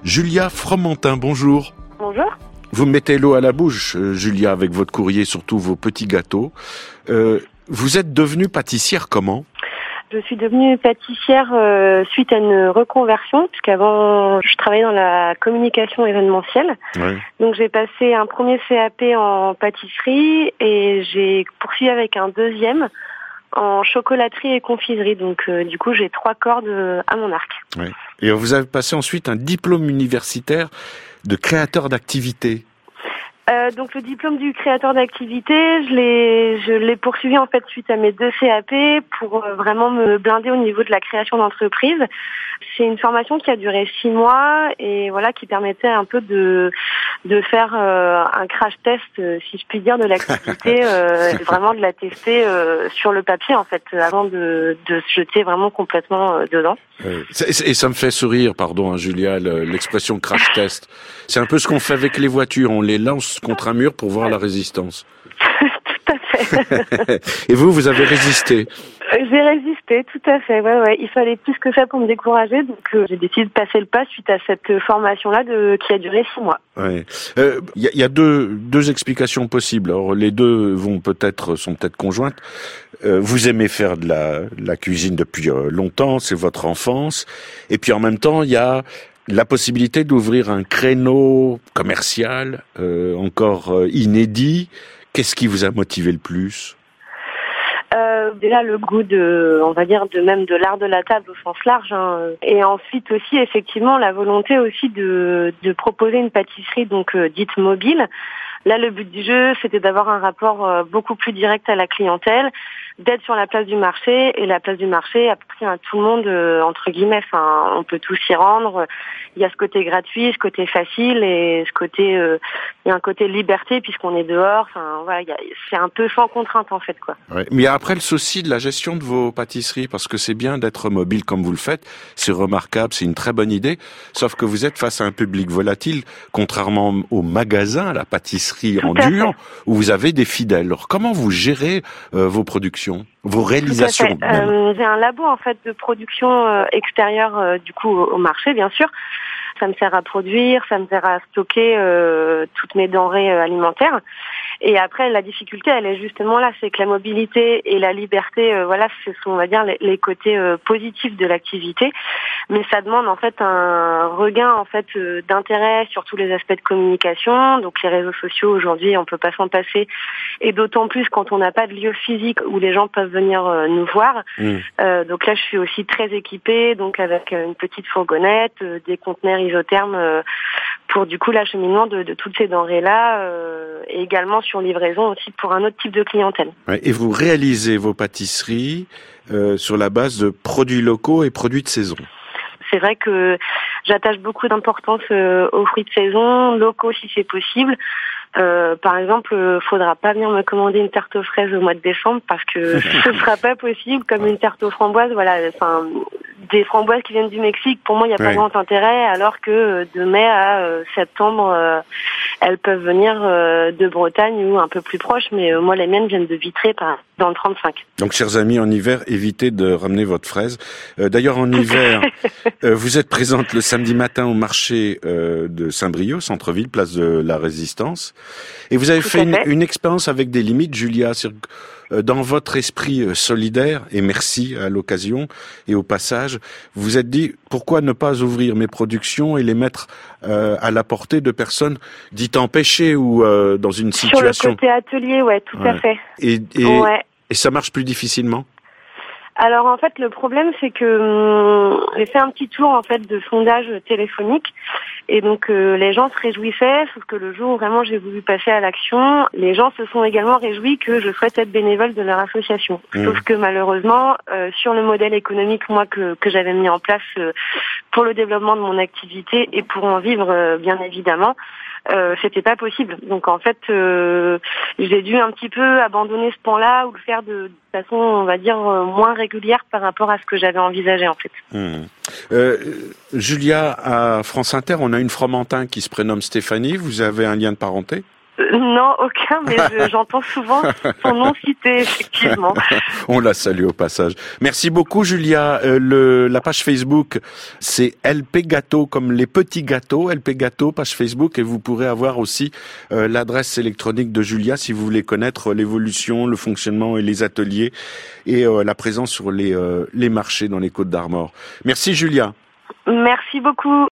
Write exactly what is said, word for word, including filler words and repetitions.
Julia Fromentin, bonjour. Bonjour. Vous mettez l'eau à la bouche, euh, Julia, avec votre courrier, surtout vos petits gâteaux. Euh, vous êtes devenue pâtissière comment ? Je suis devenue pâtissière euh, suite à une reconversion, puisqu'avant je travaillais dans la communication événementielle. Ouais. Donc j'ai passé un premier C A P en pâtisserie et j'ai poursuivi avec un deuxième en chocolaterie et confiserie. Donc euh, du coup j'ai trois cordes à mon arc. Ouais. Et vous avez passé ensuite un diplôme universitaire de créateur d'activité. Euh, donc le diplôme du créateur d'activité, je l'ai, je l'ai poursuivi en fait suite à mes deux C A P pour euh, vraiment me blinder au niveau de la création d'entreprise. C'est une formation qui a duré six mois et voilà qui permettait un peu de de faire euh, un crash test, euh, si je puis dire, de l'activité, euh, vraiment de la tester euh, sur le papier en fait, avant de de se jeter vraiment complètement euh, dedans. Euh, et ça me fait sourire, pardon, hein, Julia, le, l'expression crash test. C'est un peu ce qu'on fait avec les voitures, on les lance contre un mur pour voir la résistance. Tout à fait. Et vous, vous avez résisté? J'ai résisté, tout à fait. Ouais, ouais. Il fallait plus que ça pour me décourager, donc euh, j'ai décidé de passer le pas suite à cette formation-là de qui a duré six mois. Ouais. Euh, y a, y a deux deux explications possibles. Alors les deux vont peut-être sont peut-être conjointes. Euh, vous aimez faire de la la cuisine depuis euh, longtemps, c'est votre enfance, et puis en même temps il y a la possibilité d'ouvrir un créneau commercial euh, encore euh, inédit. Qu'est-ce qui vous a motivé le plus? Euh, déjà le goût de, on va dire, de même de l'art de la table au sens large, hein. Et ensuite aussi effectivement la volonté aussi de de proposer une pâtisserie donc euh, dite mobile. Là, le but du jeu, c'était d'avoir un rapport euh, beaucoup plus direct à la clientèle, d'être sur la place du marché, et la place du marché appartient à tout le monde, euh, entre guillemets. Enfin, on peut tous s'y rendre. Il y a ce côté gratuit, ce côté facile, et ce côté, euh, il y a un côté liberté puisqu'on est dehors. Enfin, voilà, il y a, c'est un peu sans contrainte en fait, quoi. Ouais. Mais après le souci de la gestion de vos pâtisseries, parce que c'est bien d'être mobile comme vous le faites, c'est remarquable, c'est une très bonne idée. Sauf que vous êtes face à un public volatile, contrairement au magasin, à la pâtisserie Tout en dur, où vous avez des fidèles. Alors comment vous gérez euh, vos productions, vos réalisations? Euh, J'ai un labo en fait de production euh, extérieure euh, du coup au, au marché, bien sûr. Ça me sert à produire, ça me sert à stocker euh, toutes mes denrées euh, alimentaires. Et après, la difficulté, elle est justement là, c'est que la mobilité et la liberté, euh, voilà, ce sont, on va dire, les, les côtés euh, positifs de l'activité. Mais ça demande en fait un regain en fait euh, d'intérêt sur tous les aspects de communication. Donc les réseaux sociaux aujourd'hui, on peut pas s'en passer. Et d'autant plus quand on n'a pas de lieu physique où les gens peuvent venir euh, nous voir. Mmh. Euh, donc là, je suis aussi très équipée, donc avec une petite fourgonnette, euh, des conteneurs isothermes euh, pour du coup l'acheminement de, de toutes ces denrées-là, euh, et également sur livraison aussi pour un autre type de clientèle. Ouais, et vous réalisez vos pâtisseries euh, sur la base de produits locaux et produits de saison. C'est vrai que j'attache beaucoup d'importance euh, aux fruits de saison, locaux si c'est possible. Euh, par exemple, euh, faudra pas venir me commander une tarte aux fraises au mois de décembre parce que ce sera pas possible, comme une tarte aux framboises. Voilà, enfin des framboises qui viennent du Mexique, pour moi, il n'y a pas ouais. grand intérêt, alors que de mai à euh, septembre, euh, elles peuvent venir euh, de Bretagne ou un peu plus proche, mais euh, moi, les miennes viennent de Vitré, par, dans le trente-cinq. Donc, chers amis, en hiver, évitez de ramener votre fraise. Euh, d'ailleurs, en hiver, euh, vous êtes présente le samedi matin au marché euh, de Saint-Brieuc, centre-ville, place de la Résistance. Et vous avez Tout fait, fait une, une expérience avec des limites, Julia, sur, euh, dans votre esprit euh, solidaire, et merci à l'occasion et au passage, vous vous êtes dit, pourquoi ne pas ouvrir mes productions et les mettre euh, à la portée de personnes dites empêchées ou euh, dans une situation... Sur le côté atelier, ouais, tout ouais. à fait. Et, et, ouais. et ça marche plus difficilement? Alors en fait le problème c'est que hum, j'ai fait un petit tour en fait de sondage téléphonique et donc euh, les gens se réjouissaient, sauf que le jour où vraiment j'ai voulu passer à l'action, les gens se sont également réjouis que je souhaite être bénévole de leur association. Mmh. Sauf que malheureusement euh, sur le modèle économique moi que que j'avais mis en place euh, pour le développement de mon activité et pour en vivre euh, bien évidemment, Euh, c'était pas possible. Donc en fait, euh, j'ai dû un petit peu abandonner ce pan-là ou le faire de, de façon, on va dire, euh, moins régulière par rapport à ce que j'avais envisagé en fait. Mmh. Euh, Julia, à France Inter, on a une Fromentin qui se prénomme Stéphanie. Vous avez un lien de parenté ? Euh, non, aucun, mais je, j'entends souvent son nom cité, effectivement. On la salue au passage. Merci beaucoup, Julia. Euh, le, la page Facebook, c'est L P Gâteaux, comme les petits gâteaux, L P Gâteaux, page Facebook, et vous pourrez avoir aussi euh, l'adresse électronique de Julia si vous voulez connaître l'évolution, le fonctionnement et les ateliers, et euh, la présence sur les, euh, les marchés dans les Côtes d'Armor. Merci, Julia. Merci beaucoup.